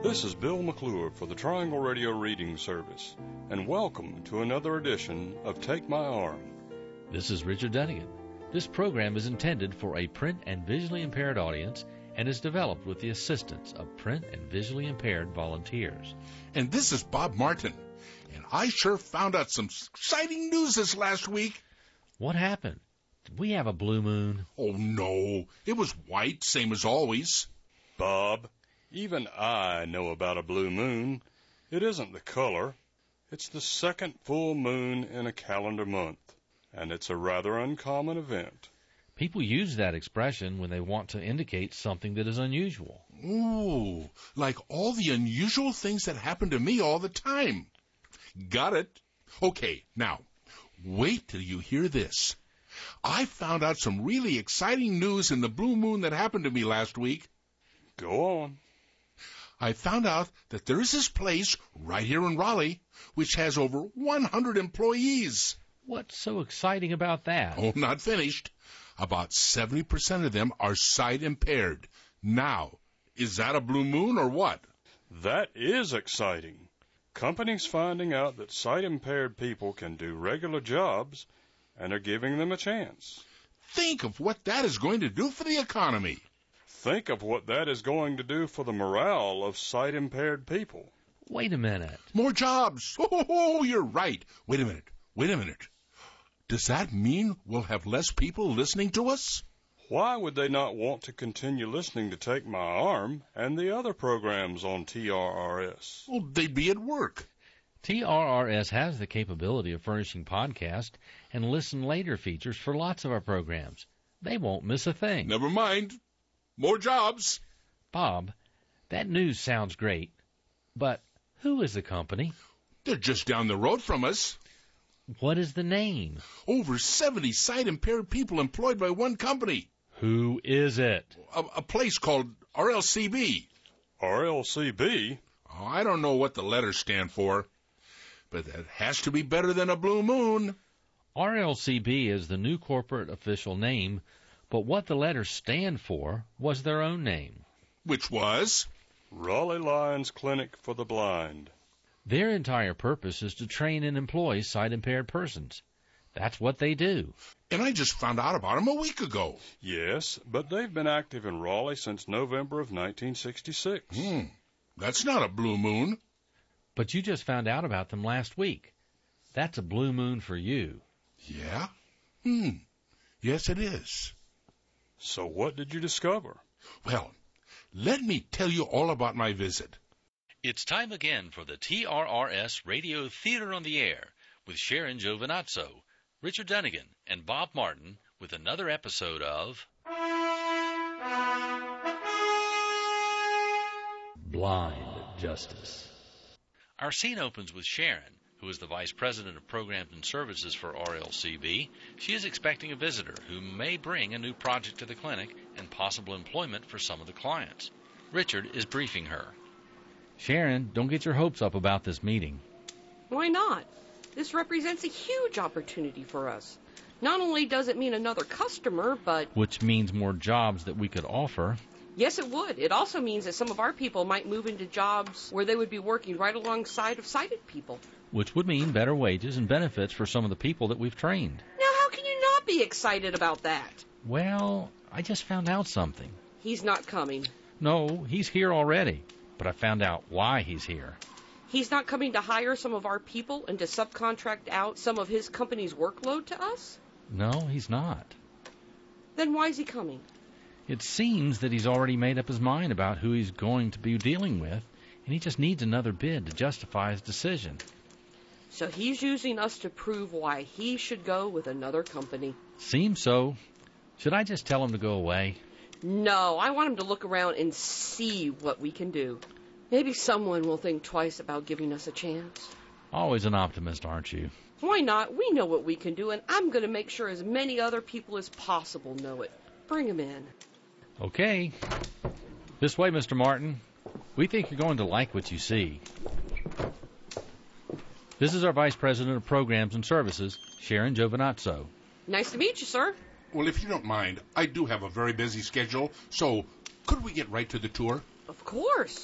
This is Bill McClure for the Triangle Radio Reading Service, and welcome to another edition of Take My Arm. This is Richard Dunnigan. This program is intended for a print and visually impaired audience and is developed with the assistance of print and visually impaired volunteers. And this is Bob Martin, and I sure found out some exciting news this last week. What happened? Did we have a blue moon? Oh, no. It was white, same as always. Bob, even I know about a blue moon. It isn't the color. It's the second full moon in a calendar month, and it's a rather uncommon event. People use that expression when they want to indicate something that is unusual. Ooh, like all the unusual things that happen to me all the time. Got it. Okay, now, wait till you hear this. I found out some really exciting news in the blue moon that happened to me last week. Go on. I found out that there is this place right here in Raleigh which has over 100 employees. What's so exciting about that? Oh, not finished. About 70% of them are sight impaired. Now, is that a blue moon or what? That is exciting. Companies finding out that sight impaired people can do regular jobs and are giving them a chance. Think of what that is going to do for the economy. Think of what that is going to do for the morale of sight-impaired people. Wait a minute. More jobs. Oh, you're right. Wait a minute. Does that mean we'll have less people listening to us? Why would they not want to continue listening to Take My Arm and the other programs on TRRS? Well, they'd be at work. TRRS has the capability of furnishing podcast and listen later features for lots of our programs. They won't miss a thing. Never mind. More jobs. Bob, that news sounds great, but who is the company? They're just down the road from us. What is the name? Over 70 sight-impaired people employed by one company. Who is it? A place called RLCB. RLCB? Oh, I don't know what the letters stand for, but that has to be better than a blue moon. RLCB is the new corporate official name, but what the letters stand for was their own name. Which was? Raleigh Lions Clinic for the Blind. Their entire purpose is to train and employ sight-impaired persons. That's what they do. And I just found out about them a week ago. Yes, but they've been active in Raleigh since November of 1966. That's not a blue moon. But you just found out about them last week. That's a blue moon for you. Yeah? Yes, it is. So what did you discover? Well, let me tell you all about my visit. It's time again for the TRRS Radio Theater on the Air with Sharon Giovinazzo, Richard Dunnigan, and Bob Martin with another episode of Blind Justice. Our scene opens with Sharon, who is the Vice President of Programs and Services for RLCB. She is expecting a visitor who may bring a new project to the clinic and possible employment for some of the clients. Richard is briefing her. Sharon, don't get your hopes up about this meeting. Why not? This represents a huge opportunity for us. Not only does it mean another customer, but... Which means more jobs that we could offer. Yes, it would. It also means that some of our people might move into jobs where they would be working right alongside of sighted people. Which would mean better wages and benefits for some of the people that we've trained. Now, how can you not be excited about that? Well, I just found out something. He's not coming. No, he's here already. But I found out why he's here. He's not coming to hire some of our people and to subcontract out some of his company's workload to us? No, he's not. Then why is he coming? It seems that he's already made up his mind about who he's going to be dealing with, and he just needs another bid to justify his decision. So he's using us to prove why he should go with another company. Seems so. Should I just tell him to go away? No, I want him to look around and see what we can do. Maybe someone will think twice about giving us a chance. Always an optimist, aren't you? Why not? We know what we can do, and I'm going to make sure as many other people as possible know it. Bring him in. Okay. This way, Mr. Martin. We think you're going to like what you see. This is our Vice President of Programs and Services, Sharon Giovinazzo. Nice to meet you, sir. Well, if you don't mind, I do have a very busy schedule, so could we get right to the tour? Of course.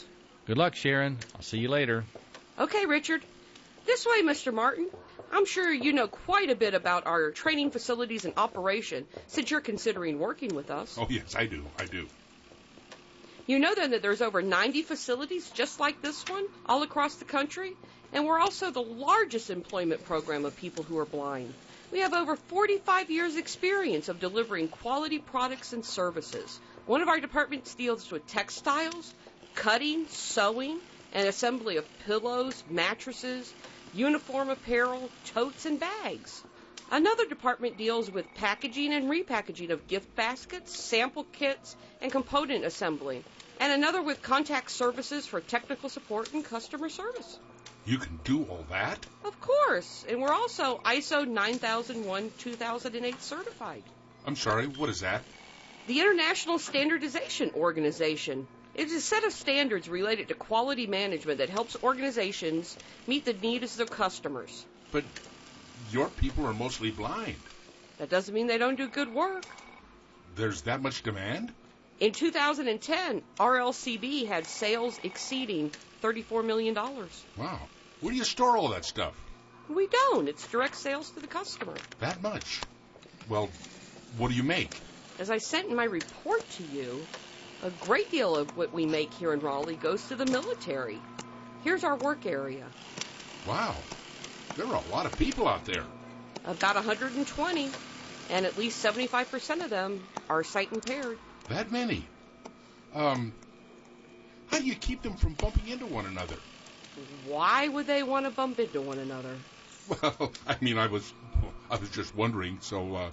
Good luck, Sharon. I'll see you later. Okay, Richard. This way, Mr. Martin. I'm sure you know quite a bit about our training facilities and operation since you're considering working with us. Oh, yes, I do. You know then that there's over 90 facilities just like this one all across the country, and we're also the largest employment program of people who are blind. We have over 45 years' experience of delivering quality products and services. One of our departments deals with textiles, cutting, sewing, and assembly of pillows, mattresses, uniform apparel, totes, and bags. Another department deals with packaging and repackaging of gift baskets, sample kits, and component assembly. And another with contact services for technical support and customer service. You can do all that? Of course. And we're also ISO 9001-2008 certified. I'm sorry, what is that? The International Standardization Organization. It is a set of standards related to quality management that helps organizations meet the needs of their customers. But your people are mostly blind. That doesn't mean they don't do good work. There's that much demand? In 2010, RLCB had sales exceeding $34 million. Wow. Where do you store all that stuff? We don't. It's direct sales to the customer. That much? Well, what do you make? As I sent in my report to you, a great deal of what we make here in Raleigh goes to the military. Here's our work area. Wow. There are a lot of people out there. About 120, and at least 75% of them are sight impaired. That many? How do you keep them from bumping into one another? Why would they want to bump into one another? Well, I mean, I was just wondering, so,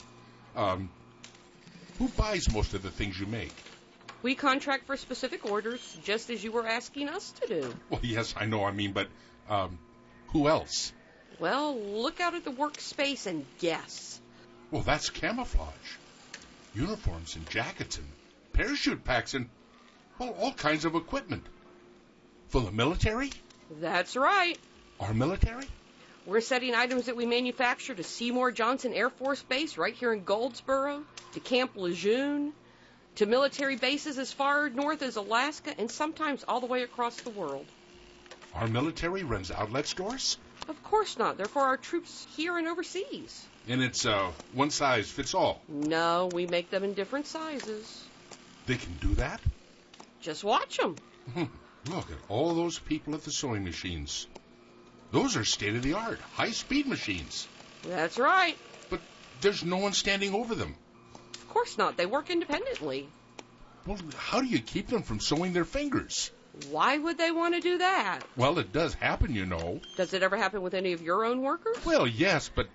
who buys most of the things you make? We contract for specific orders, just as you were asking us to do. Well, yes, I know, but, who else? Well, look out at the workspace and guess. Well, that's camouflage. Uniforms and jackets and parachute packs and, well, all kinds of equipment. For the military? That's right. Our military? We're setting items that we manufacture to Seymour Johnson Air Force Base right here in Goldsboro, to Camp Lejeune, to military bases as far north as Alaska, and sometimes all the way across the world. Our military runs outlet stores? Of course not. They're for our troops here and overseas. And it's one size fits all? No, we make them in different sizes. They can do that? Just watch them. Look at all those people at the sewing machines. Those are state-of-the-art, high-speed machines. That's right. But there's no one standing over them. Of course not. They work independently. Well, how do you keep them from sewing their fingers? Why would they want to do that? Well, it does happen, you know. Does it ever happen with any of your own workers? Well, yes, but,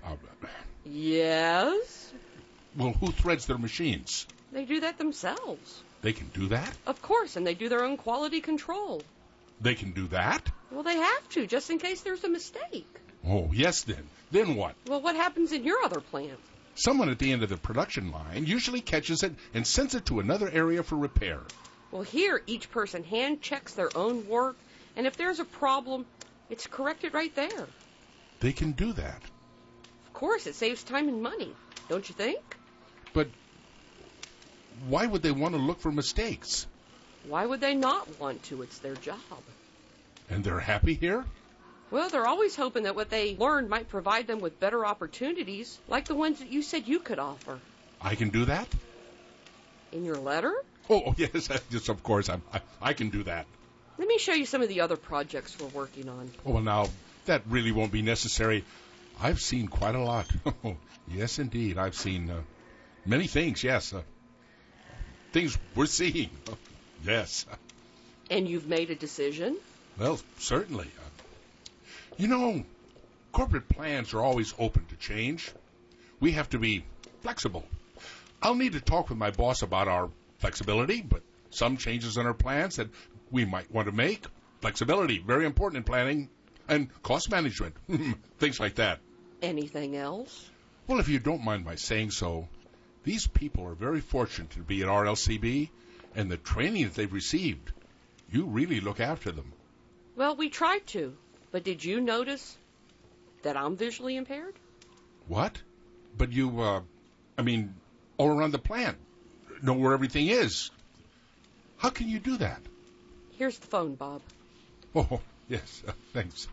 Yes? Well, who threads their machines? They do that themselves. They can do that? Of course, and they do their own quality control. They can do that? Well, they have to, just in case there's a mistake. Oh, yes, then. Then what? Well, what happens in your other plant? Someone at the end of the production line usually catches it and sends it to another area for repair. Well, here, each person hand checks their own work, and if there's a problem, it's corrected right there. They can do that. Of course, it saves time and money, don't you think? But why would they want to look for mistakes? Why would they not want to? It's their job. And they're happy here? Well, they're always hoping that what they learned might provide them with better opportunities, like the ones that you said you could offer. I can do that? In your letter? Oh, yes, of course. I can do that. Let me show you some of the other projects we're working on. Oh, well, now, that really won't be necessary. I've seen quite a lot. Yes, indeed. I've seen many things, yes. Things we're seeing. Yes. And you've made a decision? Well, certainly. You know, corporate plans are always open to change. We have to be flexible. I'll need to talk with my boss about our flexibility, but some changes in our plans that we might want to make. Flexibility, very important in planning, and cost management, things like that. Anything else? Well, if you don't mind my saying so, these people are very fortunate to be at RLCB, and the training that they've received, you really look after them. Well, we tried to, but did you notice that I'm visually impaired? What? But you, all around the plant, know where everything is. How can you do that? Here's the phone, Bob. Oh, yes, thanks.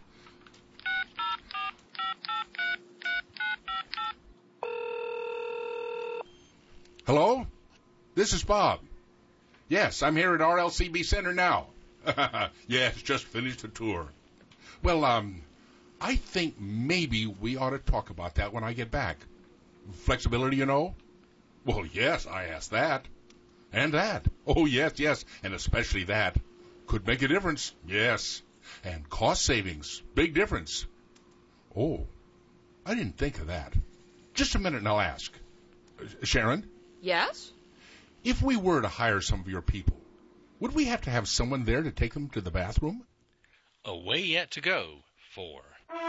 Hello? This is Bob. Yes, I'm here at RLCB Center now. Yes, just finished a tour. Well, I think maybe we ought to talk about that when I get back. Flexibility, you know? Well, yes, I asked that. And that. Oh, yes, and especially that. Could make a difference, yes. And cost savings, big difference. Oh, I didn't think of that. Just a minute and I'll ask. Sharon? Yes? If we were to hire some of your people, would we have to have someone there to take them to the bathroom? A way yet to go for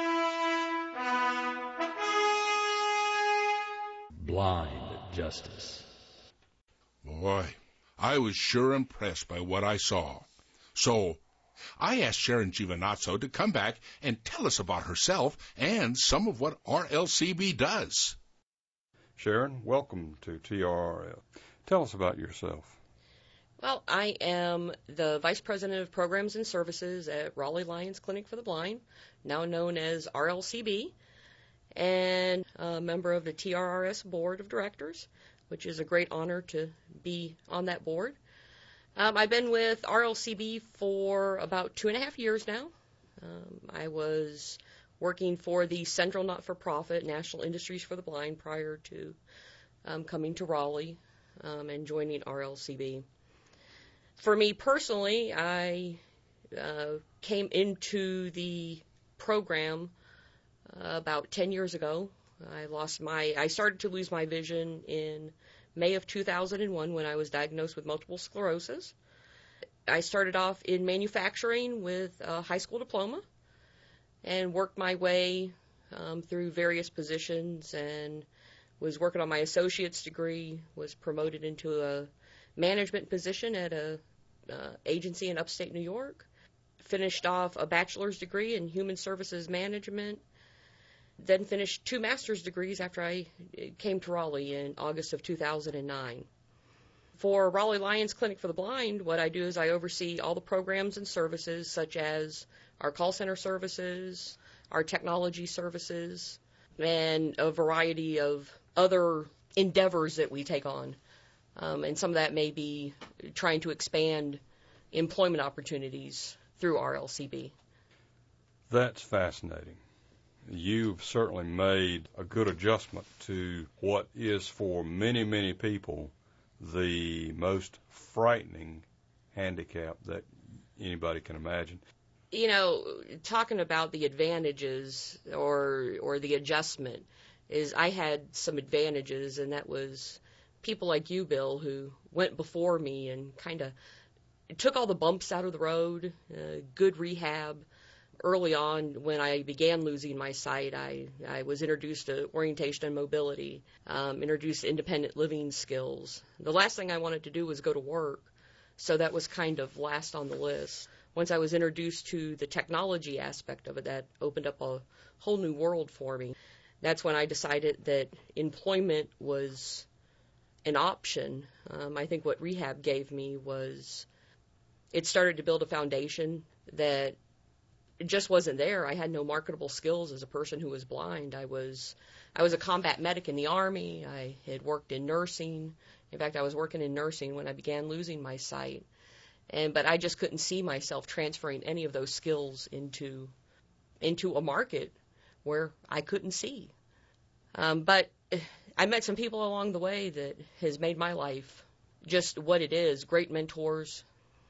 Blind Justice. Boy, I was sure impressed by what I saw. So I asked Sharon Giovinazzo to come back and tell us about herself and some of what RLCB does. Sharon, welcome to TRRF. Tell us about yourself. Well, I am the Vice President of Programs and Services at Raleigh Lions Clinic for the Blind, now known as RLCB, and a member of the TRRS Board of Directors, which is a great honor to be on that board. I've been with RLCB for about 2.5 years now. I was working for the Central Not-for-Profit National Industries for the Blind prior to coming to Raleigh and joining RLCB. For me personally, I came into the program about 10 years ago. I started to lose my vision in May of 2001 when I was diagnosed with multiple sclerosis. I started off in manufacturing with a high school diploma and worked my way through various positions and was working on my associate's degree, was promoted into a management position at a agency in upstate New York, finished off a bachelor's degree in human services management, then finished 2 master's degrees after I came to Raleigh in August of 2009. For Raleigh Lions Clinic for the Blind, what I do is I oversee all the programs and services such as our call center services, our technology services, and a variety of other endeavors that we take on. And some of that may be trying to expand employment opportunities through RLCB. That's fascinating. You've certainly made a good adjustment to what is for many, many people the most frightening handicap that anybody can imagine. You know, talking about the advantages or the adjustment, is I had some advantages, and that was people like you, Bill, who went before me and kind of took all the bumps out of the road, good rehab. Early on, when I began losing my sight, I was introduced to orientation and mobility, introduced to independent living skills. The last thing I wanted to do was go to work, so that was kind of last on the list. Once I was introduced to the technology aspect of it, that opened up a whole new world for me. That's when I decided that employment was an option. I think what rehab gave me was it started to build a foundation that it just wasn't there. I had no marketable skills as a person who was blind. I was a combat medic in the Army. I had worked in nursing. In fact, I was working in nursing when I began losing my sight. But I just couldn't see myself transferring any of those skills into a market where I couldn't see. But I met some people along the way that has made my life just what it is, great mentors.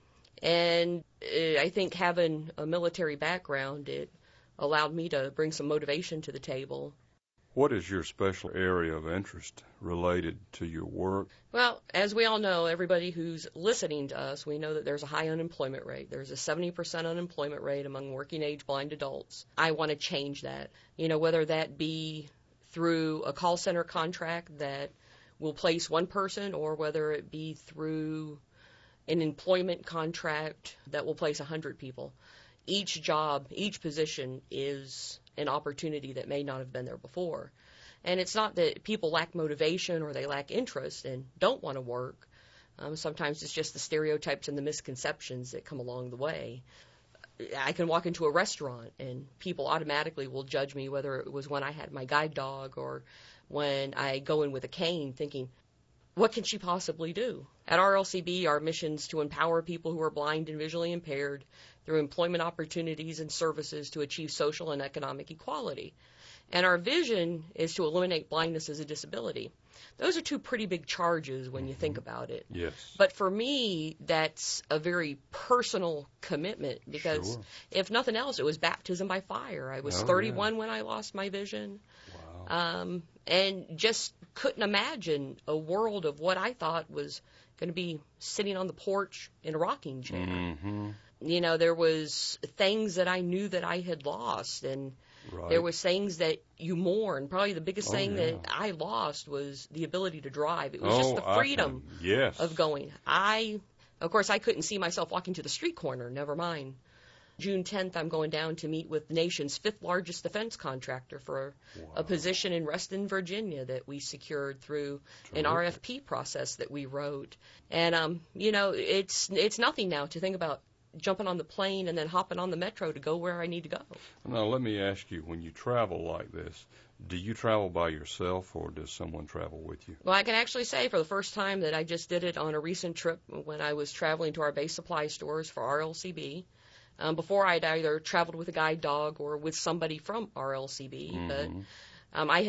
And I think having a military background, it allowed me to bring some motivation to the table. What is your special area of interest related to your work? Well, as we all know, everybody who's listening to us, we know that there's a high unemployment rate. There's a 70% unemployment rate among working-age blind adults. I want to change that, whether that be through a call center contract that will place one person or whether it be through an employment contract that will place 100 people. Each job, each position is an opportunity that may not have been there before. And it's not that people lack motivation or they lack interest and don't want to work, Sometimes it's just the stereotypes and the misconceptions that come along the way. I can walk into a restaurant and people automatically will judge me, whether it was when I had my guide dog or when I go in with a cane, thinking, what can she possibly do? At RLCB, our mission is to empower people who are blind and visually impaired through employment opportunities and services to achieve social and economic equality. And our vision is to eliminate blindness as a disability. Those are two pretty big charges when you think about it. Yes. But for me, that's a very personal commitment because Sure. if nothing else, it was baptism by fire. I was 31 when I lost my vision. Wow. And just couldn't imagine a world of what I thought was going to be sitting on the porch in a rocking chair. Mm-hmm. You know, there was things that I knew that I had lost, and Right. there was things that you mourn. Probably the biggest thing yeah. that I lost was the ability to drive. It was just the freedom Yes. of going. Of course, I couldn't see myself walking to the street corner, never mind. June 10th, I'm going down to meet with the nation's 5th largest defense contractor for a position in Reston, Virginia that we secured through an RFP process that we wrote. And, you know, it's nothing now to think about jumping on the plane and then hopping on the metro to go where I need to go. Now, let me ask you, when you travel like this, do you travel by yourself or does someone travel with you? Well, I can actually say for the first time that I just did it on a recent trip when I was traveling to our base supply stores for RLCB. Before, I'd either traveled with a guide dog or with somebody from RLCB, Mm-hmm. but I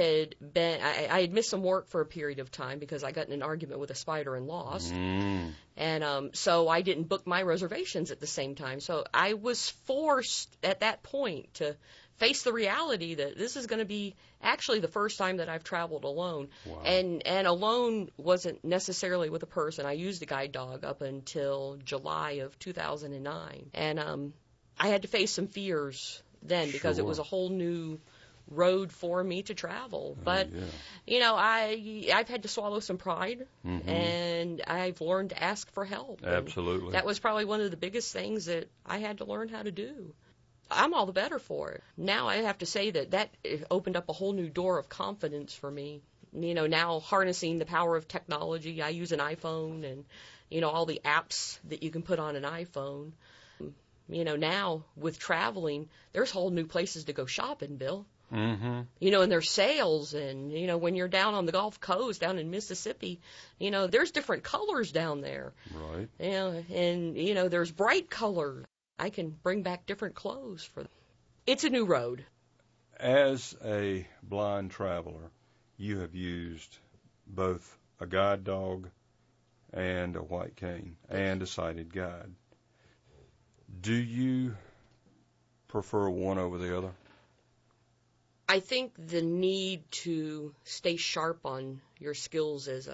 had missed some work for a period of time because I got in an argument with a spider and lost. Mm. And so I didn't book my reservations at the same time. So I was forced at that point to face the reality that this is going to be actually the first time that I've traveled alone. Wow. And alone wasn't necessarily with a person. I used a guide dog up until July of 2009. And I had to face some fears then because it was a whole new road for me to travel. But, you know, I've had to swallow some pride, and I've learned to ask for help. Absolutely. And that was probably one of the biggest things that I had to learn how to do. I'm all the better for it. Now I have to say that opened up a whole new door of confidence for me. You know, now harnessing the power of technology, I use an iPhone and, you know, all the apps that you can put on an iPhone. You know, now with traveling, there's whole new places to go shopping, Bill. Mm-hmm. You know, and there's sales, and, you know, when you're down on the Gulf Coast, down in Mississippi, you know, there's different colors down there. Right. You know, and, you know, there's bright colors. I can bring back different clothes for them. It's a new road. As a blind traveler, you have used both a guide dog and a white cane and a sighted guide. Do you prefer one over the other? I think the need to stay sharp on your skills as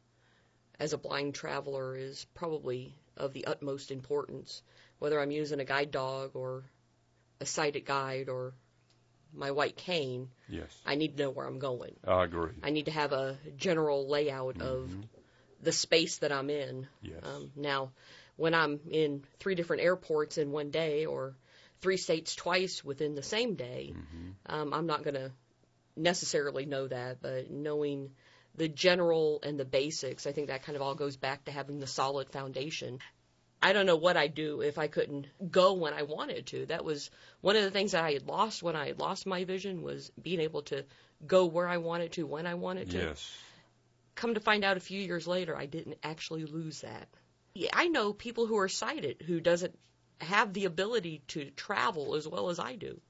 a blind traveler is probably of the utmost importance. Whether I'm using a guide dog or a sighted guide or my white cane, Yes. I need to know where I'm going. I agree. I need to have a general layout of the space that I'm in. Yes. Now, when I'm in 3 different airports in one day or 3 states twice within the same day, I'm not going to necessarily know that, but knowing the general and the basics, I think that kind of all goes back to having the solid foundation. I don't know what I'd do if I couldn't go when I wanted to. That was one of the things that I had lost when I had lost my vision, was being able to go where I wanted to, when I wanted to. Yes. Come to find out a few years later, I didn't actually lose that. Yeah, I know people who are sighted who doesn't have the ability to travel as well as I do.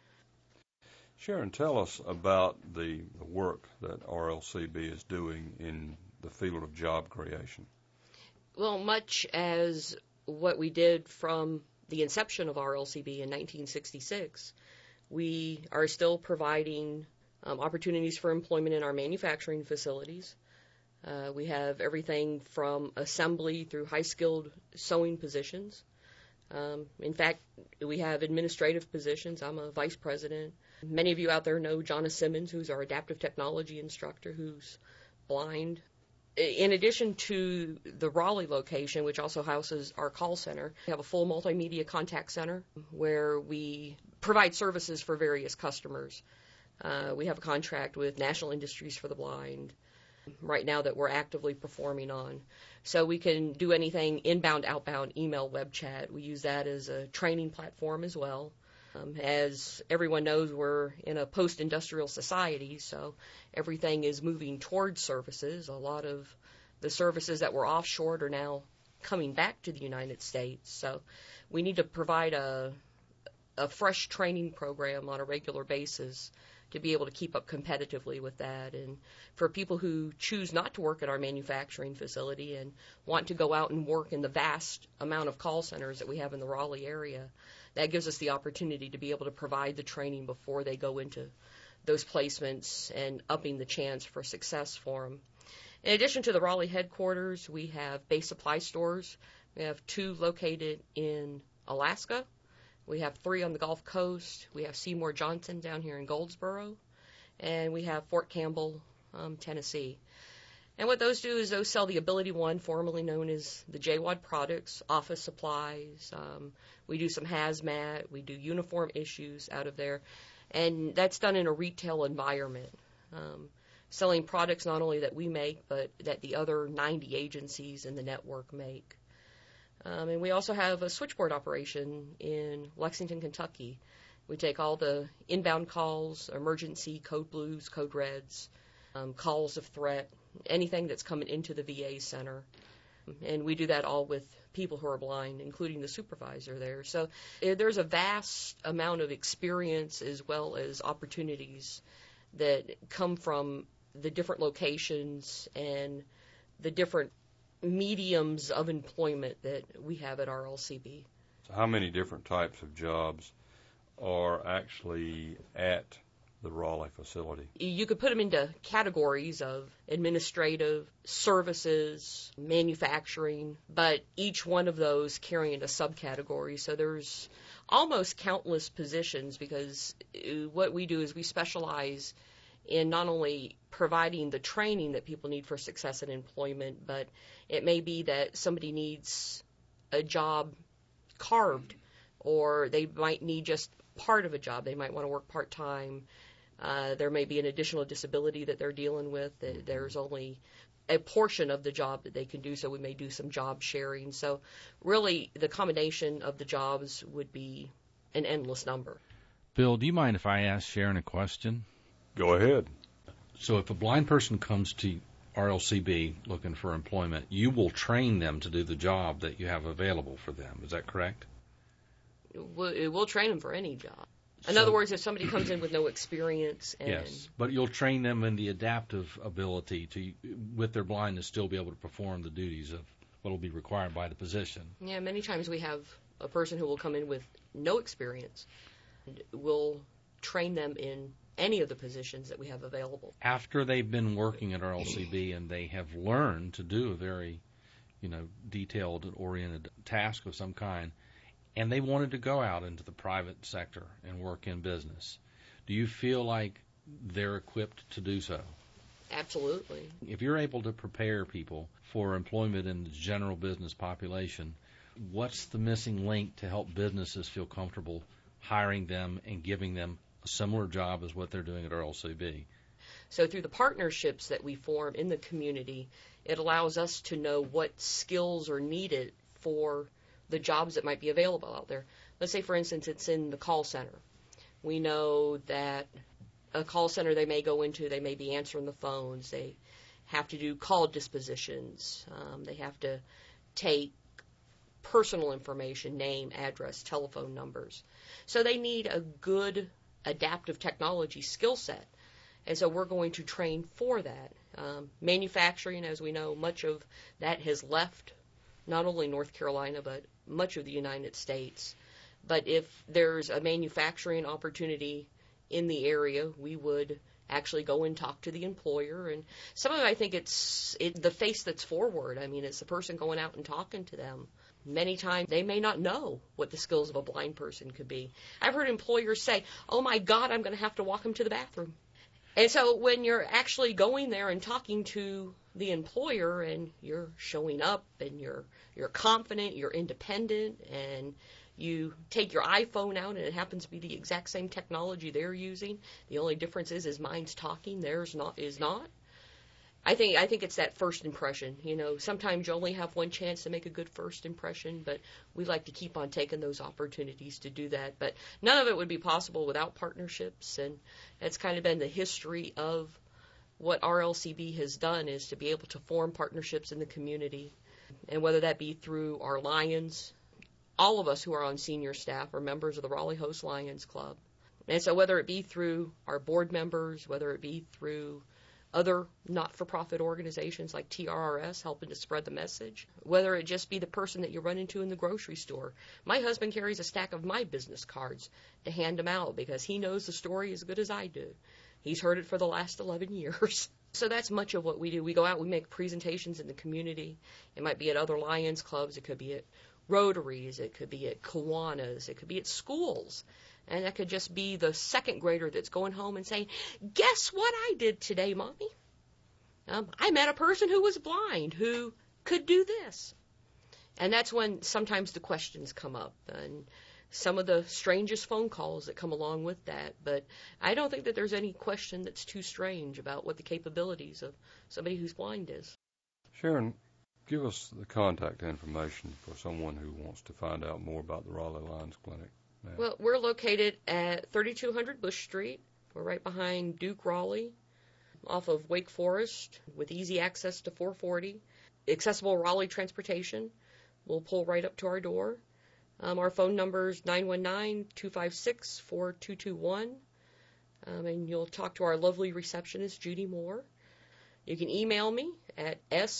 Sharon, tell us about the work that RLCB is doing in the field of job creation. Well, much as what we did from the inception of RLCB in 1966, we are still providing opportunities for employment in our manufacturing facilities. We have everything from assembly through high-skilled sewing positions. In fact, we have administrative positions. I'm a vice president. Many of you out there know Jonna Simmons, who's our adaptive technology instructor, who's blind. In addition to the Raleigh location, which also houses our call center, we have a full multimedia contact center where we provide services for various customers. We have a contract with National Industries for the Blind. right now that we're actively performing on. So we can do anything inbound, outbound, email, web chat. We use that as a training platform as well. As everyone knows, we're in a post-industrial society, so everything is moving towards services. A lot of the services that were offshored are now coming back to the United States. So we need to provide a fresh training program on a regular basis to be able to keep up competitively with that. And for people who choose not to work at our manufacturing facility and want to go out and work in the vast amount of call centers that we have in the Raleigh area, that gives us the opportunity to be able to provide the training before they go into those placements and upping the chance for success for them. In addition to the Raleigh headquarters, we have base supply stores. We have 2 located in Alaska. We have 3 on the Gulf Coast. We have Seymour Johnson down here in Goldsboro. And we have Fort Campbell, Tennessee. And what those do is those sell the Ability One, formerly known as the JWAD products, office supplies. We do some hazmat. We do uniform issues out of there. And that's done in a retail environment, selling products not only that we make, but that the other 90 agencies in the network make. And we also have a switchboard operation in Lexington, Kentucky. We take all the inbound calls, emergency, code blues, code reds, calls of threat, anything that's coming into the VA center. And we do that all with people who are blind, including the supervisor there. So there's a vast amount of experience as well as opportunities that come from the different locations and the different mediums of employment that we have at RLCB. So how many different types of jobs are actually at the Raleigh facility? You could put them into categories of administrative, services, manufacturing, but each one of those carrying a subcategory. So there's almost countless positions, because what we do is we specialize in not only providing the training that people need for success in employment, but it may be that somebody needs a job carved, or they might need just part of a job. They might want to work part-time. There may be an additional disability that they're dealing with. There's only a portion of the job that they can do, so we may do some job sharing. So really, the combination of the jobs would be an endless number. Bill, do you mind if I ask Sharon a question? Go ahead. So if a blind person comes to RLCB looking for employment, you will train them to do the job that you have available for them. Is that correct? We'll train them for any job. In other words, if somebody comes in with no experience. Yes, but you'll train them in the adaptive ability to, with their blindness, still be able to perform the duties of what will be required by the position. Yeah, many times we have a person who will come in with no experience. We'll train them in any of the positions that we have available. After they've been working at RLCB and they have learned to do a very, detailed and oriented task of some kind, and they wanted to go out into the private sector and work in business, do you feel like they're equipped to do so? Absolutely. If you're able to prepare people for employment in the general business population, what's the missing link to help businesses feel comfortable hiring them and giving them a similar job as what they're doing at RLCB? So through the partnerships that we form in the community, it allows us to know what skills are needed for the jobs that might be available out there. Let's say, for instance, it's in the call center. We know that a call center they may go into, they may be answering the phones. They have to do call dispositions. They have to take personal information, name, address, telephone numbers. So they need a good adaptive technology skill set. And so we're going to train for that. Manufacturing, as we know, much of that has left not only North Carolina, but much of the United States. But if there's a manufacturing opportunity in the area, we would actually go and talk to the employer. And some of it, I think it's the face that's forward. I mean, it's the person going out and talking to them. Many times they may not know what the skills of a blind person could be. I've heard employers say, "Oh my God, I'm going to have to walk him to the bathroom." And so when you're actually going there and talking to the employer and you're showing up and you're confident, you're independent, and you take your iPhone out and it happens to be the exact same technology they're using, the only difference is mine's talking, theirs is not. I think it's that first impression. Sometimes you only have one chance to make a good first impression, but we like to keep on taking those opportunities to do that. But none of it would be possible without partnerships, and that's kind of been the history of what RLCB has done, is to be able to form partnerships in the community. And whether that be through our Lions, all of us who are on senior staff are members of the Raleigh Host Lions Club. And so whether it be through our board members, whether it be through other not-for-profit organizations like TRRS helping to spread the message, whether it just be the person that you run into in the grocery store. My husband carries a stack of my business cards to hand them out because he knows the story as good as I do. He's heard it for the last 11 years. So that's much of what we do. We go out, we make presentations in the community. It might be at other Lions clubs, it could be at Rotaries, it could be at Kiwanis, it could be at schools. And that could just be the second grader that's going home and saying, guess what I did today, Mommy? I met a person who was blind who could do this. And that's when sometimes the questions come up and some of the strangest phone calls that come along with that. But I don't think that there's any question that's too strange about what the capabilities of somebody who's blind is. Sharon, give us the contact information for someone who wants to find out more about the Raleigh Lions Clinic. Now. Well, we're located at 3200 Bush Street. We're right behind Duke Raleigh, off of Wake Forest, with easy access to 440. Accessible Raleigh transportation will pull right up to our door. Our phone number is 919-256-4221. And you'll talk to our lovely receptionist, Judy Moore. You can email me at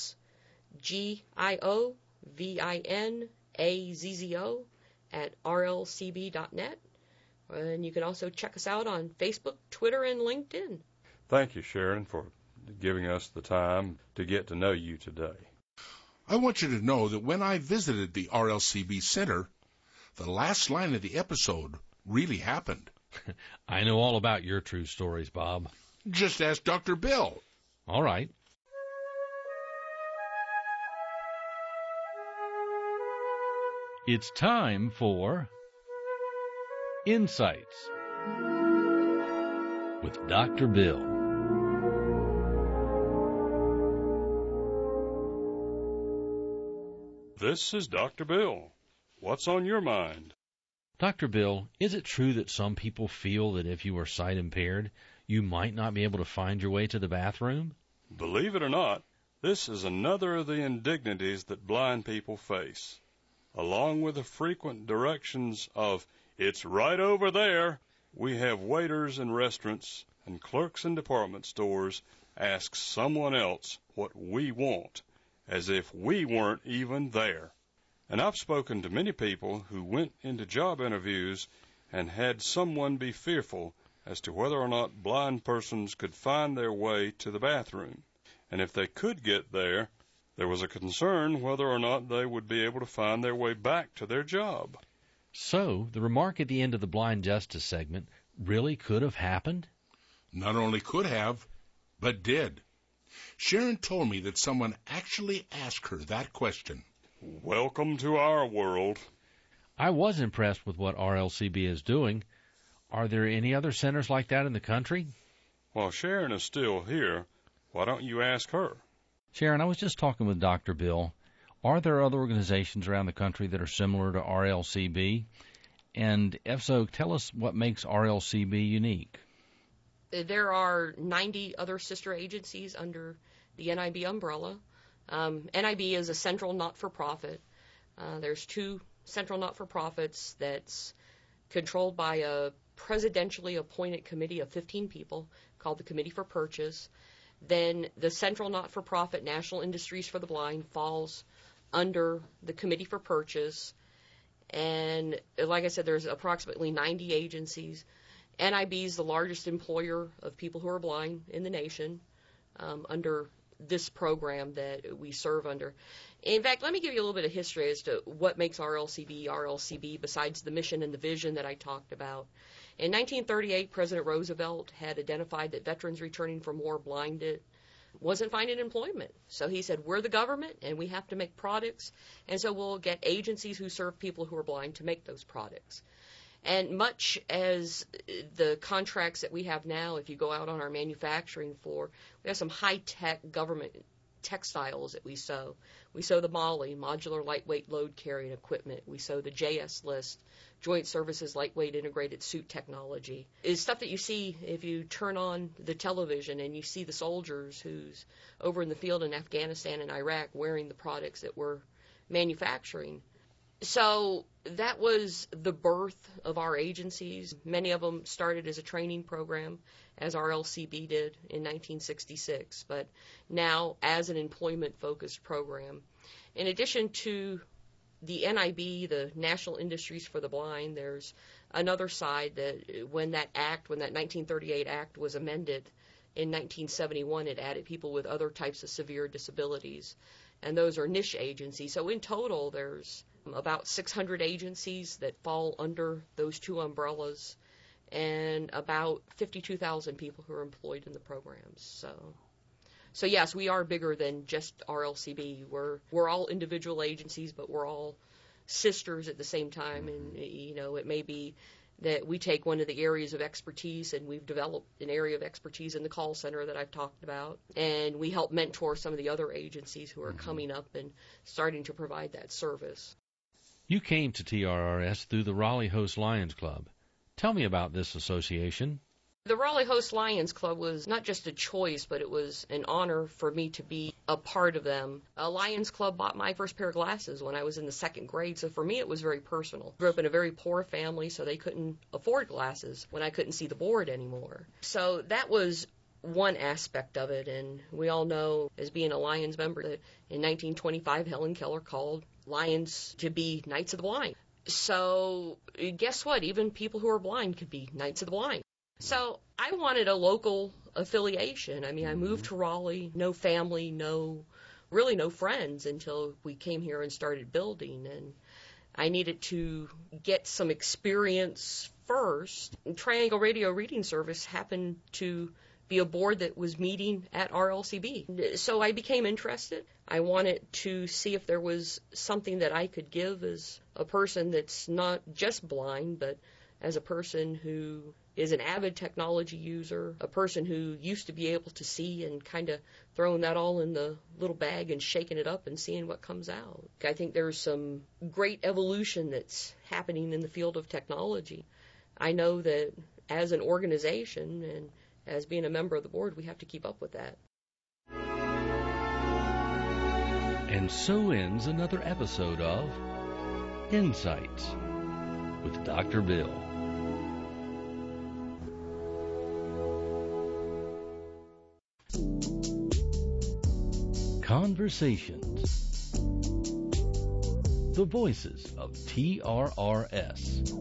sgiovinazzo@rlcb.net. And you can also check us out on Facebook, Twitter, and LinkedIn. Thank you, Sharon, for giving us the time to get to know you today. I want you to know that when I visited the RLCB Center, the last line of the episode really happened. I know all about your true stories, Bob. Just ask Dr. Bill. All right. It's time for Insights with Dr. Bill. This is Dr. Bill. What's on your mind? Dr. Bill, is it true that some people feel that if you are sight impaired, you might not be able to find your way to the bathroom? Believe it or not, this is another of the indignities that blind people face. Along with the frequent directions of, it's right over there, we have waiters in restaurants and clerks in department stores ask someone else what we want, as if we weren't even there. And I've spoken to many people who went into job interviews and had someone be fearful as to whether or not blind persons could find their way to the bathroom. And if they could get there, there was a concern whether or not they would be able to find their way back to their job. So, the remark at the end of the Blind Justice segment really could have happened? Not only could have, but did. Sharon told me that someone actually asked her that question. Welcome to our world. I was impressed with what RLCB is doing. Are there any other centers like that in the country? While Sharon is still here, why don't you ask her? Sharon, I was just talking with Dr. Bill. Are there other organizations around the country that are similar to RLCB? And if so, tell us what makes RLCB unique. There are 90 other sister agencies under the NIB umbrella. NIB is a central not-for-profit. There's two central not-for-profits that's controlled by a presidentially appointed committee of 15 people called the Committee for Purchase. Then the central not-for-profit National Industries for the Blind falls under the Committee for Purchase. And like I said, there's approximately 90 agencies. NIB is the largest employer of people who are blind in the nation under this program that we serve under. In fact, let me give you a little bit of history as to what makes RLCB besides the mission and the vision that I talked about. In 1938, President Roosevelt had identified that veterans returning from war blinded wasn't finding employment. So he said, we're the government and we have to make products, and so we'll get agencies who serve people who are blind to make those products. And much as the contracts that we have now, if you go out on our manufacturing floor, we have some high-tech government textiles that we sew. We sew the MOLLE, Modular Lightweight Load Carrying Equipment. We sew the JS List, Joint Services Lightweight Integrated Suit Technology. It's stuff that you see if you turn on the television and you see the soldiers who's over in the field in Afghanistan and Iraq wearing the products that we're manufacturing. So that was the birth of our agencies. Many of them started as a training program, as RLCB did in 1966, but now as an employment-focused program. In addition to the NIB, the National Industries for the Blind, there's another side that when that 1938 Act was amended in 1971, it added people with other types of severe disabilities, and those are niche agencies. So in total, there's about 600 agencies that fall under those two umbrellas, and about 52,000 people who are employed in the programs. So yes, we are bigger than just RLCB. We're all individual agencies, but we're all sisters at the same time. And it may be that we take one of the areas of expertise, and we've developed an area of expertise in the call center that I've talked about, and we help mentor some of the other agencies who are coming up and starting to provide that service. You came to TRRS through the Raleigh Host Lions Club. Tell me about this association. The Raleigh Host Lions Club was not just a choice, but it was an honor for me to be a part of them. A Lions Club bought my first pair of glasses when I was in the second grade, so for me it was very personal. I grew up in a very poor family, so they couldn't afford glasses when I couldn't see the board anymore. So that was one aspect of it, and we all know, as being a Lions member, that in 1925 Helen Keller called Lions to be Knights of the Blind. So guess what? Even people who are blind could be Knights of the Blind. So I wanted a local affiliation. I mean, I moved to Raleigh, no family, really no friends until we came here and started building. And I needed to get some experience first. Triangle Radio Reading Service happened to be a board that was meeting at RLCB. So I became interested. I wanted to see if there was something that I could give as a person that's not just blind, but as a person who is an avid technology user, a person who used to be able to see, and kind of throwing that all in the little bag and shaking it up and seeing what comes out. I think there's some great evolution that's happening in the field of technology. I know that as an organization and as being a member of the board, we have to keep up with that. And so ends another episode of Insights with Dr. Bill. Conversations. The voices of TRRS.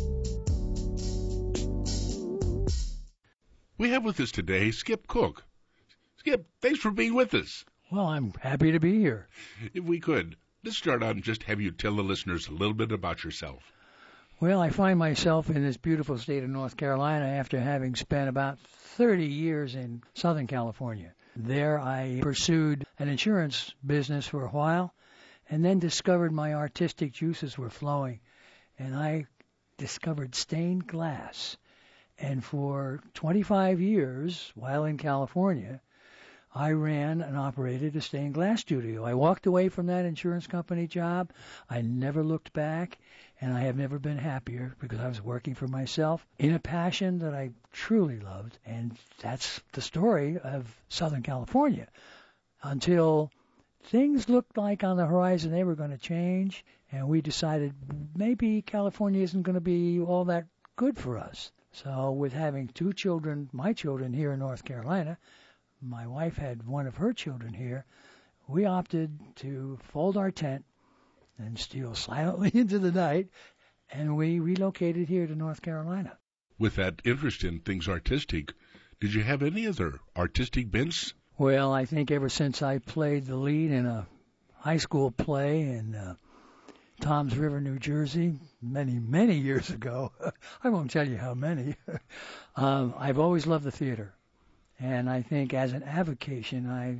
We have with us today Skip Cook. Skip, thanks for being with us. Well, I'm happy to be here. If we could, let's start out and just have you tell the listeners a little bit about yourself. Well, I find myself in this beautiful state of North Carolina after having spent about 30 years in Southern California. There I pursued an insurance business for a while and then discovered my artistic juices were flowing, and I discovered stained glass. And for 25 years, while in California, I ran and operated a stained glass studio. I walked away from that insurance company job. I never looked back, and I have never been happier because I was working for myself in a passion that I truly loved. And that's the story of Southern California until things looked like on the horizon they were going to change, and we decided maybe California isn't going to be all that good for us. So with having two children, my children here in North Carolina, my wife had one of her children here, we opted to fold our tent and steal silently into the night, and we relocated here to North Carolina. With that interest in things artistic, did you have any other artistic bents? Well, I think ever since I played the lead in a high school play in Toms River, New Jersey, many, many years ago, I won't tell you how many, I've always loved the theater. And I think as an avocation, I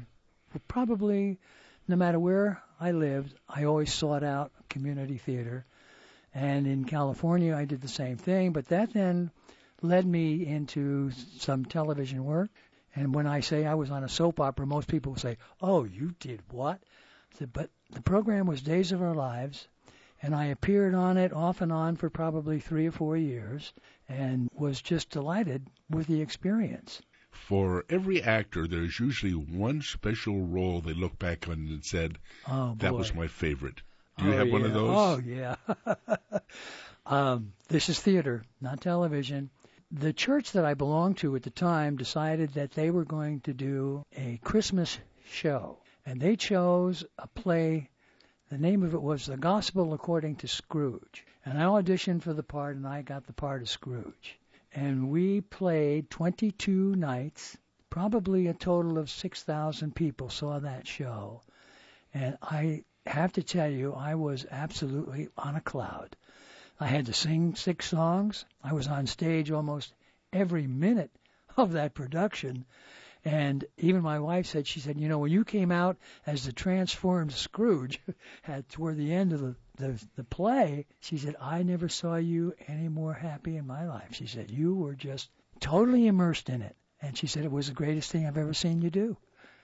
probably, no matter where I lived, I always sought out community theater. And in California, I did the same thing, but that then led me into some television work. And when I say I was on a soap opera, most people will say, "Oh, you did what?" But the program was Days of Our Lives, and I appeared on it off and on for probably 3 or 4 years and was just delighted with the experience. For every actor, there's usually one special role they look back on and said, that was my favorite. Do you have one of those? Oh, yeah. This is theater, not television. The church that I belonged to at the time decided that they were going to do a Christmas show. And they chose a play. The name of it was The Gospel According to Scrooge. And I auditioned for the part, and I got the part of Scrooge. And we played 22 nights. Probably a total of 6,000 people saw that show. And I have to tell you, I was absolutely on a cloud. I had to sing 6 songs. I was on stage almost every minute of that production. And even my wife said, you know, when you came out as the transformed Scrooge toward the end of the play, she said, I never saw you any more happy in my life. She said, you were just totally immersed in it. And she said, it was the greatest thing I've ever seen you do.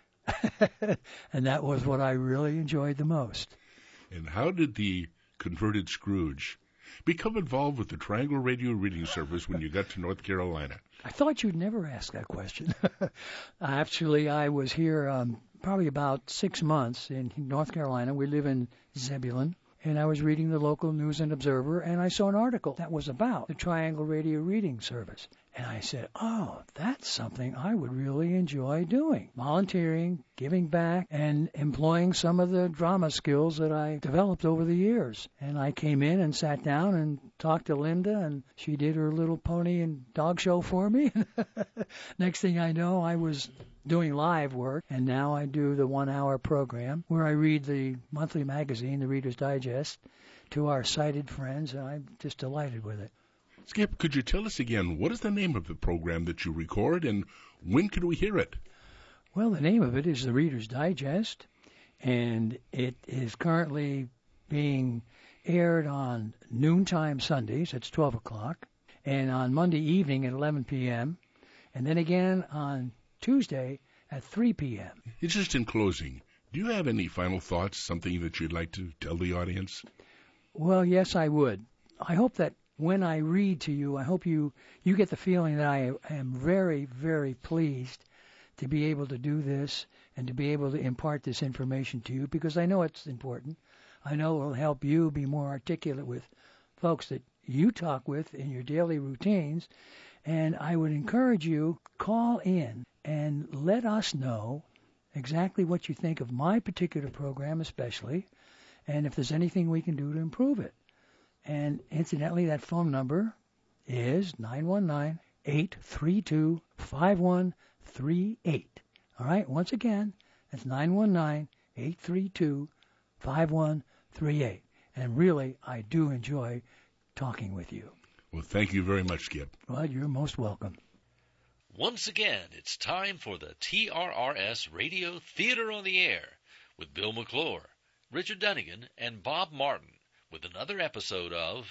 And that was what I really enjoyed the most. And how did the converted Scrooge become involved with the Triangle Radio Reading Service when you got to North Carolina? I thought you'd never ask that question. Actually, I was here probably about 6 months in North Carolina. We live in Zebulon. And I was reading the local News and Observer, and I saw an article that was about the Triangle Radio Reading Service. And I said, oh, that's something I would really enjoy doing. Volunteering, giving back, and employing some of the drama skills that I developed over the years. And I came in and sat down and talked to Linda, and she did her little pony and dog show for me. Next thing I know, I was doing live work, and now I do the 1-hour program where I read the monthly magazine, the Reader's Digest, to our sighted friends, and I'm just delighted with it. Skip, could you tell us again, what is the name of the program that you record, and when can we hear it? Well, the name of it is the Reader's Digest, and it is currently being aired on noontime Sundays, it's 12 o'clock, and on Monday evening at 11 p.m., and then again on Tuesday at 3 p.m. Just in closing, do you have any final thoughts, something that you'd like to tell the audience? Well, yes, I would. I hope that when I read to you, I hope you get the feeling that I am very, very pleased to be able to do this and to be able to impart this information to you, because I know it's important. I know it will help you be more articulate with folks that you talk with in your daily routines. And I would encourage you, call in and let us know exactly what you think of my particular program especially, and if there's anything we can do to improve it. And incidentally, that phone number is 919-832-5138. All right, once again, that's 919-832-5138. And really, I do enjoy talking with you. Well, thank you very much, Skip. Well, you're most welcome. Once again, it's time for the TRRS Radio Theater on the Air with Bill McClure, Richard Dunnigan, and Bob Martin with another episode of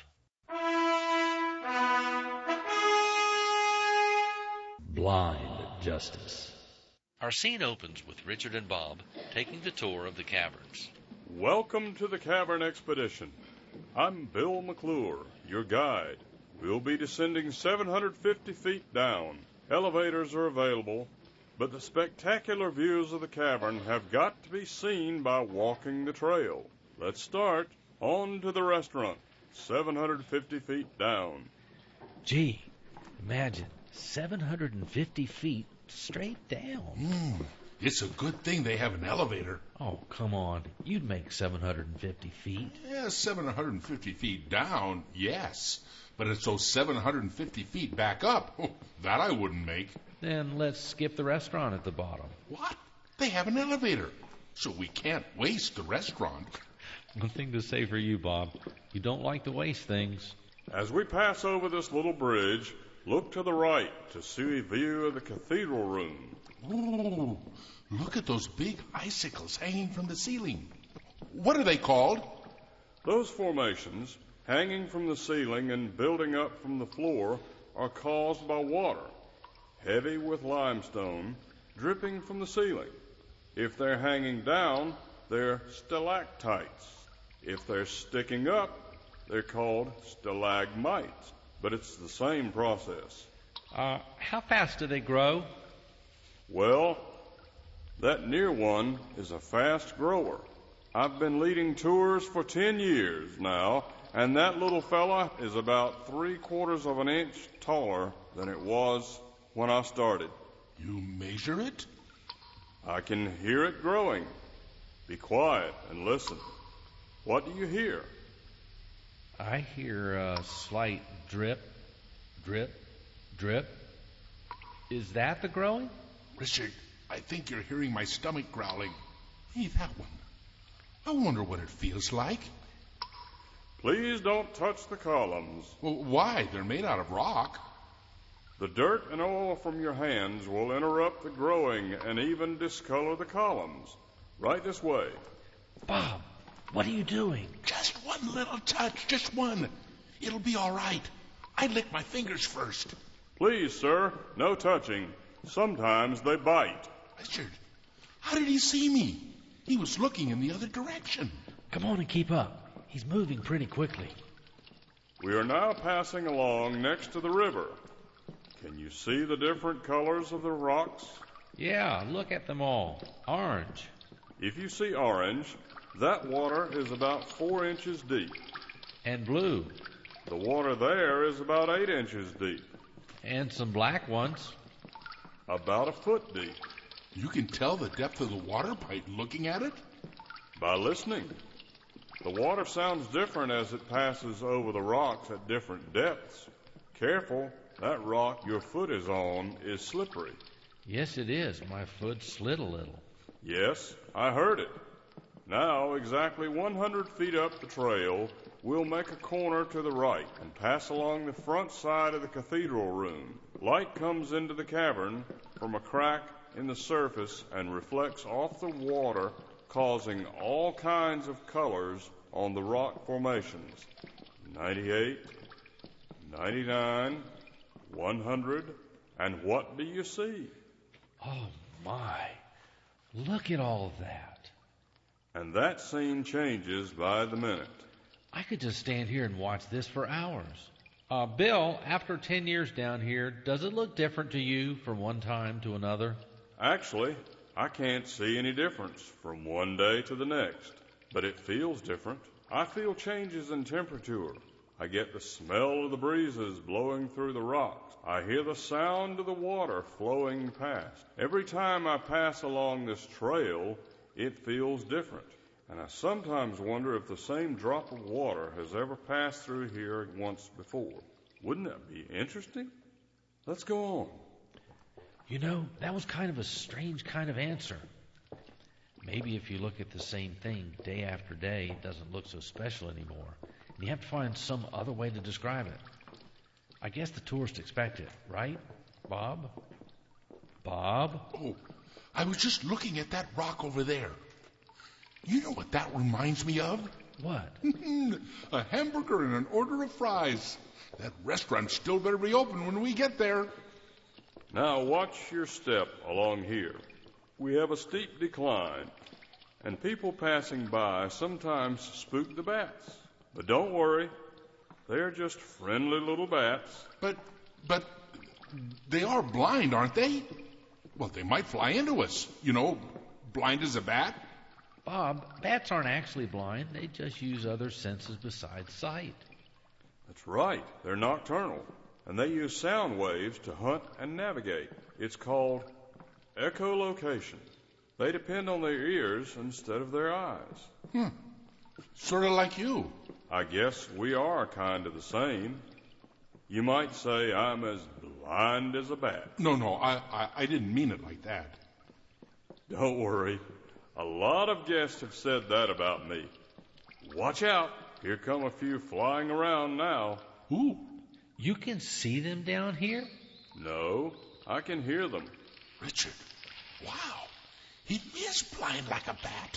Blind Justice. Our scene opens with Richard and Bob taking the tour of the caverns. Welcome to the Cavern Expedition. I'm Bill McClure, your guide. We'll be descending 750 feet down. Elevators are available, but the spectacular views of the cavern have got to be seen by walking the trail. Let's start. On to the restaurant, 750 feet down. Gee, imagine 750 feet straight down. It's a good thing they have an elevator. Oh, come on. You'd make 750 feet. Yeah, 750 feet down, yes. But it's those 750 feet back up. That I wouldn't make. Then let's skip the restaurant at the bottom. What? They have an elevator. So we can't waste the restaurant. One thing to say for you, Bob. You don't like to waste things. As we pass over this little bridge, look to the right to see a view of the cathedral room. Ooh, look at those big icicles hanging from the ceiling. What are they called? Those formations hanging from the ceiling and building up from the floor are caused by water, heavy with limestone, dripping from the ceiling. If they're hanging down, they're stalactites. If they're sticking up, they're called stalagmites. But it's the same process. How fast do they grow? Well, that near one is a fast grower. I've been leading tours for 10 years now, and that little fella is about 3/4 of an inch taller than it was when I started. You measure it? I can hear it growing. Be quiet and listen. What do you hear? I hear a slight drip, drip, drip. Is that the growing? Richard, I think you're hearing my stomach growling. Hey, that one. I wonder what it feels like. Please don't touch the columns. Well, why? They're made out of rock. The dirt and oil from your hands will interrupt the growing and even discolor the columns. Right this way. Bob, what are you doing? Just one little touch, just one. It'll be all right. I lick my fingers first. Please, sir, no touching. Sometimes they bite. Richard, how did he see me? He was looking in the other direction. Come on and keep up. He's moving pretty quickly. We are now passing along next to the river. Can you see the different colors of the rocks? Yeah, look at them all. Orange. If you see orange, that water is about 4 inches deep. And blue. The water there is about 8 inches deep. And some black ones. About a foot deep. You can tell the depth of the water by looking at it? By listening. The water sounds different as it passes over the rocks at different depths. Careful, that rock your foot is on is slippery. Yes, it is. My foot slid a little. Yes, I heard it. Now, exactly 100 feet up the trail, we'll make a corner to the right and pass along the front side of the cathedral room. Light comes into the cavern from a crack in the surface and reflects off the water, causing all kinds of colors on the rock formations. 98, 99, 100, and what do you see? Oh, my. Look at all of that. And that scene changes by the minute. I could just stand here and watch this for hours. Bill, after 10 years down here, does it look different to you from one time to another? Actually, I can't see any difference from one day to the next, but it feels different. I feel changes in temperature. I get the smell of the breezes blowing through the rocks. I hear the sound of the water flowing past. Every time I pass along this trail, it feels different. And I sometimes wonder if the same drop of water has ever passed through here once before. Wouldn't that be interesting? Let's go on. You know, that was kind of a strange kind of answer. Maybe if you look at the same thing day after day, it doesn't look so special anymore. And you have to find some other way to describe it. I guess the tourists expect it, right, Bob? Bob? Oh, I was just looking at that rock over there. You know what that reminds me of? What? A hamburger and an order of fries. That restaurant still better be open when we get there. Now watch your step along here. We have a steep decline, and people passing by sometimes spook the bats. But don't worry, they're just friendly little bats. But they are blind, aren't they? Well, they might fly into us. You know, blind as a bat. Bob, bats aren't actually blind. They just use other senses besides sight. That's right. They're nocturnal, and they use sound waves to hunt and navigate. It's called echolocation. They depend on their ears instead of their eyes. Sort of like you. I guess we are kind of the same. You might say I'm as blind as a bat. No, I didn't mean it like that. Don't worry. A lot of guests have said that about me. Watch out. Here come a few flying around now. Ooh. You can see them down here? No, I can hear them. Richard, wow. He is blind like a bat.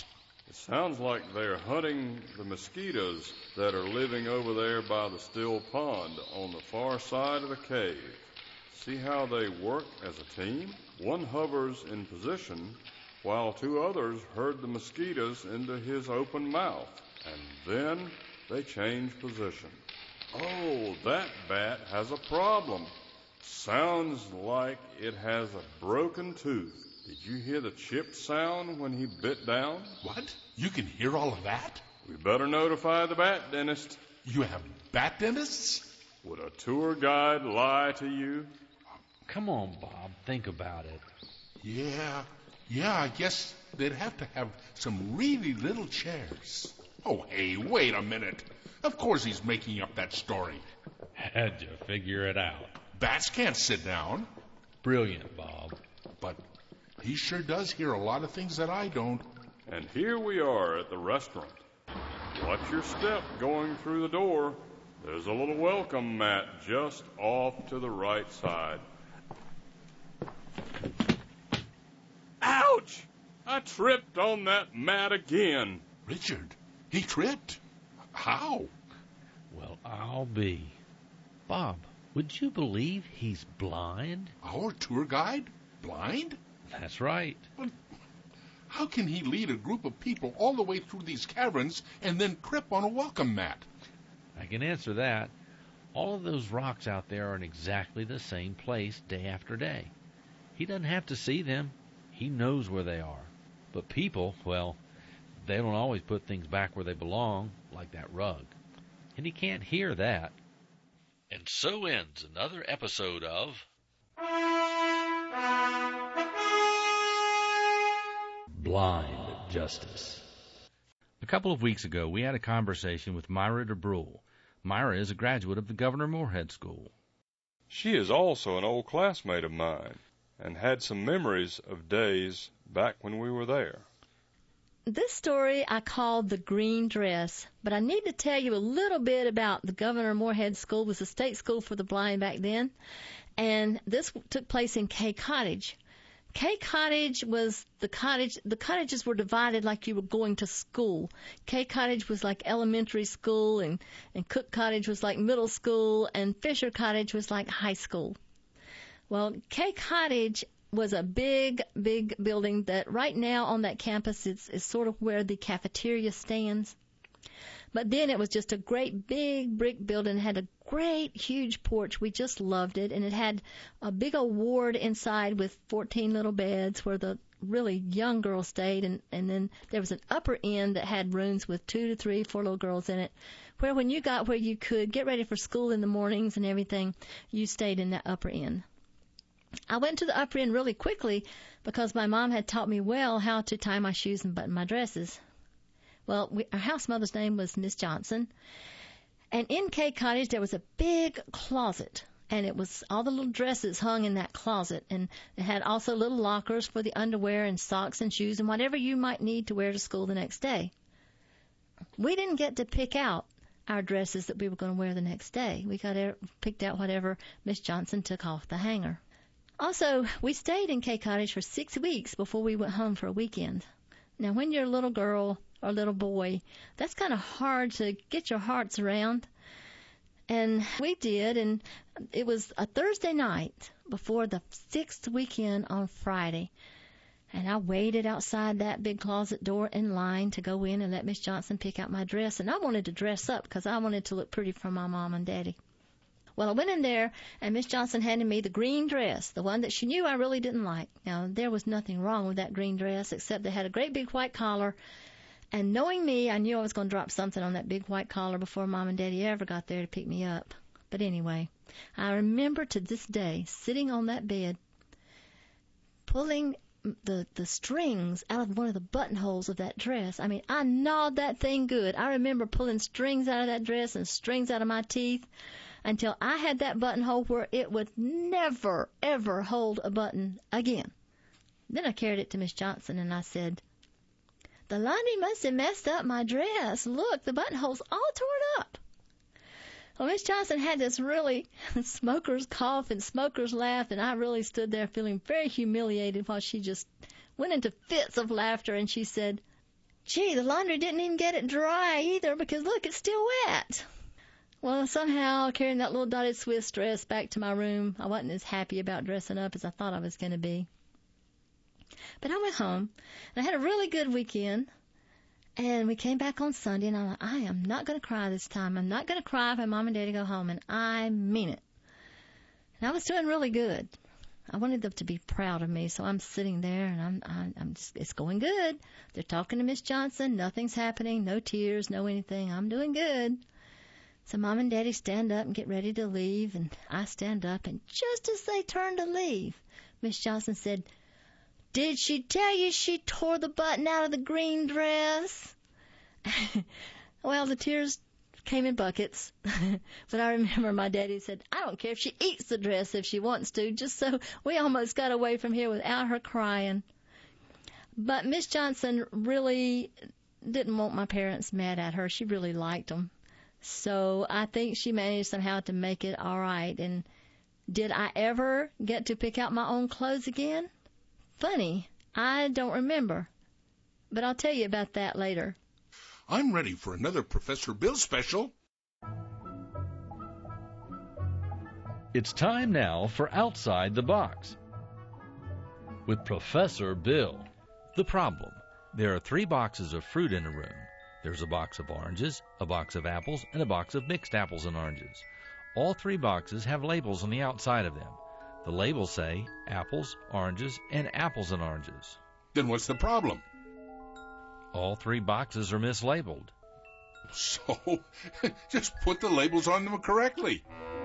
It sounds like they're hunting the mosquitoes that are living over there by the still pond on the far side of the cave. See how they work as a team? One hovers in position while two others herd the mosquitoes into his open mouth, and then they change position. Oh, that bat has a problem. Sounds like it has a broken tooth. Did you hear the chipped sound when he bit down? What? You can hear all of that? We better notify the bat dentist. You have bat dentists? Would a tour guide lie to you? Come on, Bob. Think about it. Yeah, I guess they'd have to have some really little chairs. Oh, hey, wait a minute. Of course he's making up that story. How'd you figure it out? Bats can't sit down. Brilliant, Bob. But he sure does hear a lot of things that I don't. And here we are at the restaurant. Watch your step going through the door. There's a little welcome mat just off to the right side. Ouch! I tripped on that mat again. Richard, he tripped. How? Well, I'll be. Bob, would you believe he's blind? Our tour guide? Blind? That's right. But how can he lead a group of people all the way through these caverns and then trip on a welcome mat? I can answer that. All of those rocks out there are in exactly the same place day after day. He doesn't have to see them. He knows where they are. But people, well, they don't always put things back where they belong, like that rug. And he can't hear that. And so ends another episode of Blind Justice. A couple of weeks ago, we had a conversation with Myra DeBrule. Myra is a graduate of the Governor Moorhead School. She is also an old classmate of mine and had some memories of days back when we were there. This story I called The Green Dress, but I need to tell you a little bit about the Governor Moorhead School. It was a state school for the blind back then, and this took place in Kay Cottage. Kay Cottage was the cottages were divided like you were going to school. Kay Cottage was like elementary school, and Cook Cottage was like middle school, and Fisher Cottage was like high school. Well, Kay Cottage was a big, big building that right now on that campus is sort of where the cafeteria stands. But then it was just a great big brick building. It had a great huge porch. We just loved it. And it had a big old ward inside with 14 little beds where the really young girls stayed. And then there was an upper end that had rooms with 2 to 3, 4 little girls in it, where when you got where you could get ready for school in the mornings and everything, you stayed in that upper end. I went to the upper end really quickly because my mom had taught me well how to tie my shoes and button my dresses. Well, our house mother's name was Miss Johnson. And in Kay Cottage, there was a big closet. And it was all the little dresses hung in that closet. And it had also little lockers for the underwear and socks and shoes and whatever you might need to wear to school the next day. We didn't get to pick out our dresses that we were going to wear the next day. We picked out whatever Miss Johnson took off the hanger. Also, we stayed in Kay Cottage for 6 weeks before we went home for a weekend. Now, when you're a little girl or little boy, that's kind of hard to get your hearts around. And we did, and it was a Thursday night before the 6th weekend on Friday. And I waited outside that big closet door in line to go in and let Miss Johnson pick out my dress. And I wanted to dress up because I wanted to look pretty for my mom and daddy. Well, I went in there, and Miss Johnson handed me the green dress, the one that she knew I really didn't like. Now, there was nothing wrong with that green dress, except it had a great big white collar. And knowing me, I knew I was going to drop something on that big white collar before Mom and Daddy ever got there to pick me up. But anyway, I remember to this day sitting on that bed, pulling the strings out of one of the buttonholes of that dress. I mean, I gnawed that thing good. I remember pulling strings out of that dress and strings out of my teeth, until I had that buttonhole where it would never, ever hold a button again. Then I carried it to Miss Johnson, and I said, "The laundry must have messed up my dress. Look, the buttonhole's all torn up." Well, Miss Johnson had this really smoker's cough and smoker's laugh, and I really stood there feeling very humiliated while she just went into fits of laughter, and she said, Gee, the laundry didn't even get it dry either because, look, it's still wet. Well, somehow, carrying that little dotted Swiss dress back to my room, I wasn't as happy about dressing up as I thought I was going to be. But I went home, and I had a really good weekend. And we came back on Sunday, and I'm like, I am not going to cry this time. I'm not going to cry when Mom and Daddy go home, and I mean it. And I was doing really good. I wanted them to be proud of me, so I'm sitting there, and I'm just, it's going good. They're talking to Miss Johnson. Nothing's happening. No tears, no anything. I'm doing good. So Mom and Daddy stand up and get ready to leave, and I stand up, and just as they turn to leave, Miss Johnson said, "Did she tell you she tore the button out of the green dress?" Well, the tears came in buckets. But I remember my daddy said, "I don't care if she eats the dress if she wants to," just so we almost got away from here without her crying. But Miss Johnson really didn't want my parents mad at her. She really liked them. So I think she managed somehow to make it all right. And did I ever get to pick out my own clothes again? Funny, I don't remember. But I'll tell you about that later. I'm ready for another Professor Bill special. It's time now for Outside the Box with Professor Bill. The problem: there are 3 boxes of fruit in a room. There's a box of oranges, a box of apples, and a box of mixed apples and oranges. All 3 boxes have labels on the outside of them. The labels say apples, oranges, and apples and oranges. Then what's the problem? All 3 boxes are mislabeled. So, just put the labels on them correctly.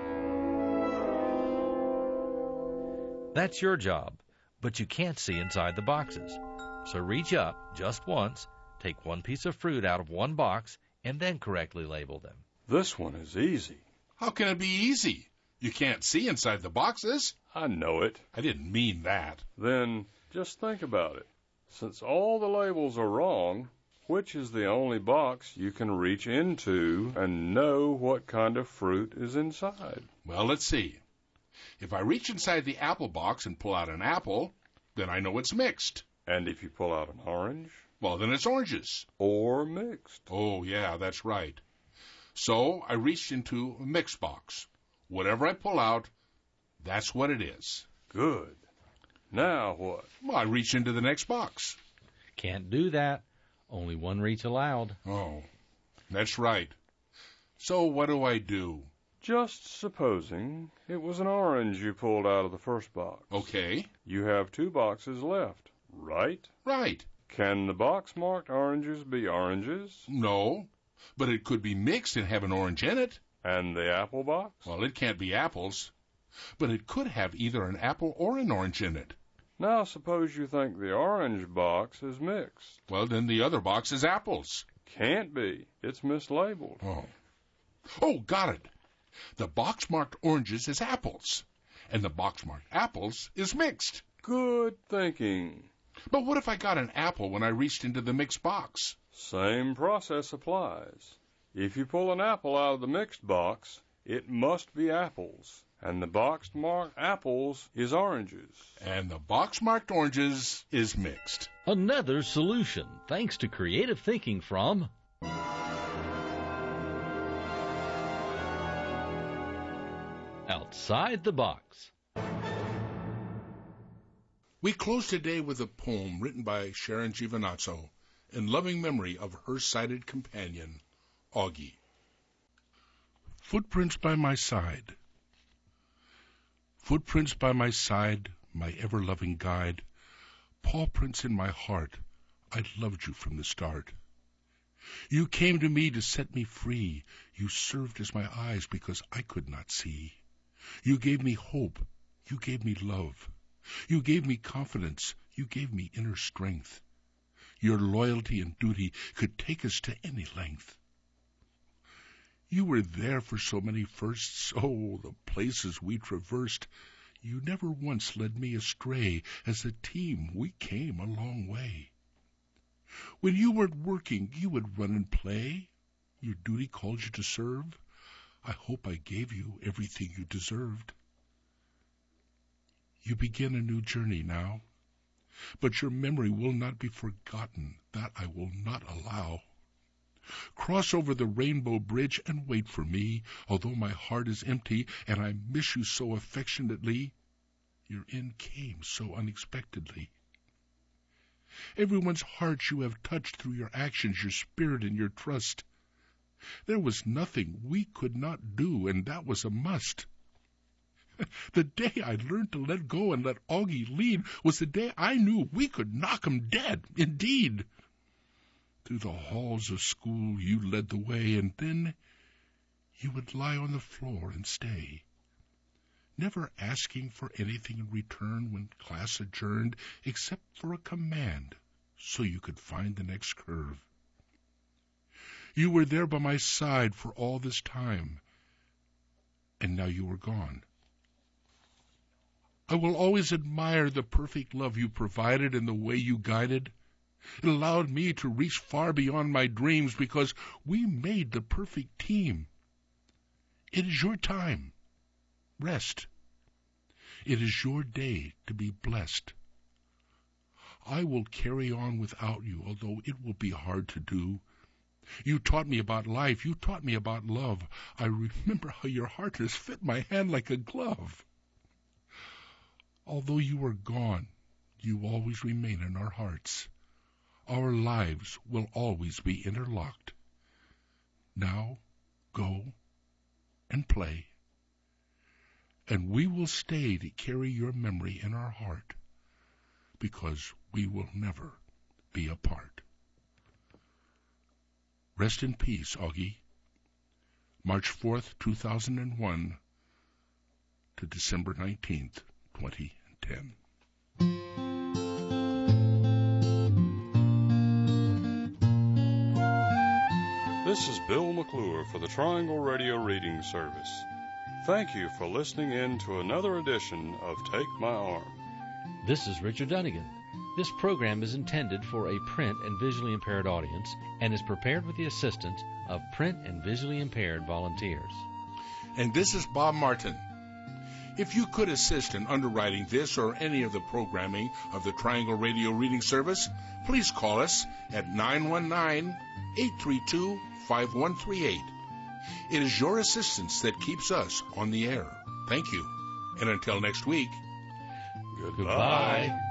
That's your job, but you can't see inside the boxes. So reach up just once, take 1 piece of fruit out of 1 box, and then correctly label them. This one is easy. How can it be easy? You can't see inside the boxes. I know it. I didn't mean that. Then just think about it. Since all the labels are wrong, which is the only box you can reach into and know what kind of fruit is inside? Well, let's see. If I reach inside the apple box and pull out an apple, then I know it's mixed. And if you pull out an orange? Well, then it's oranges. Or mixed. Oh, yeah, that's right. So I reached into a mixed box. Whatever I pull out, that's what it is. Good. Now what? Well, I reach into the next box. Can't do that. Only 1 reach allowed. Oh, that's right. So what do I do? Just supposing it was an orange you pulled out of the first box. Okay. You have 2 boxes left, right? Right. Can the box marked oranges be oranges? No, but it could be mixed and have an orange in it. And the apple box? Well, it can't be apples, but it could have either an apple or an orange in it. Now suppose you think the orange box is mixed. Well, then the other box is apples. Can't be. It's mislabeled. Oh, got it. The box marked oranges is apples, and the box marked apples is mixed. Good thinking. But what if I got an apple when I reached into the mixed box? Same process applies. If you pull an apple out of the mixed box, it must be apples. And the box marked apples is oranges. And the box marked oranges is mixed. Another solution, thanks to creative thinking from Outside the Box. We close today with a poem written by Sharon Giovinazzo in loving memory of her sighted companion, Augie. Footprints by my side. Footprints by my side, my ever-loving guide. Paw prints in my heart, I loved you from the start. You came to me to set me free. You served as my eyes because I could not see. You gave me hope. You gave me love. You gave me confidence. You gave me inner strength. Your loyalty and duty could take us to any length. You were there for so many firsts, oh, the places we traversed. You never once led me astray. As a team, we came a long way. When you weren't working, you would run and play. Your duty called you to serve. I hope I gave you everything you deserved. You begin a new journey now. But your memory will not be forgotten. That I will not allow. Cross over the rainbow bridge and wait for me, although my heart is empty and I miss you so affectionately. Your end came so unexpectedly. Everyone's heart you have touched through your actions, your spirit, and your trust. There was nothing we could not do, and that was a must. The day I learned to let go and let Augie lead was the day I knew we could knock him dead, indeed. Through the halls of school you led the way, and then you would lie on the floor and stay, never asking for anything in return when class adjourned, except for a command so you could find the next curve. You were there by my side for all this time, and now you are gone. I will always admire the perfect love you provided and the way you guided. It allowed me to reach far beyond my dreams because we made the perfect team. It is your time. Rest. It is your day to be blessed. I will carry on without you, although it will be hard to do. You taught me about life. You taught me about love. I remember how your heart has fit my hand like a glove. Although you are gone, you always remain in our hearts. Our lives will always be interlocked. Now, go and play, and we will stay to carry your memory in our heart, because we will never be apart. Rest in peace, Augie. March 4th, 2001 to December 19th, 2010. This is Bill McClure for the Triangle Radio Reading Service. Thank you for listening in to another edition of Take My Arm. This is Richard Dunnigan. This program is intended for a print and visually impaired audience and is prepared with the assistance of print and visually impaired volunteers. And this is Bob Martin. If you could assist in underwriting this or any of the programming of the Triangle Radio Reading Service, please call us at 919-832-5138. It is your assistance that keeps us on the air. Thank you. And until next week, Goodbye.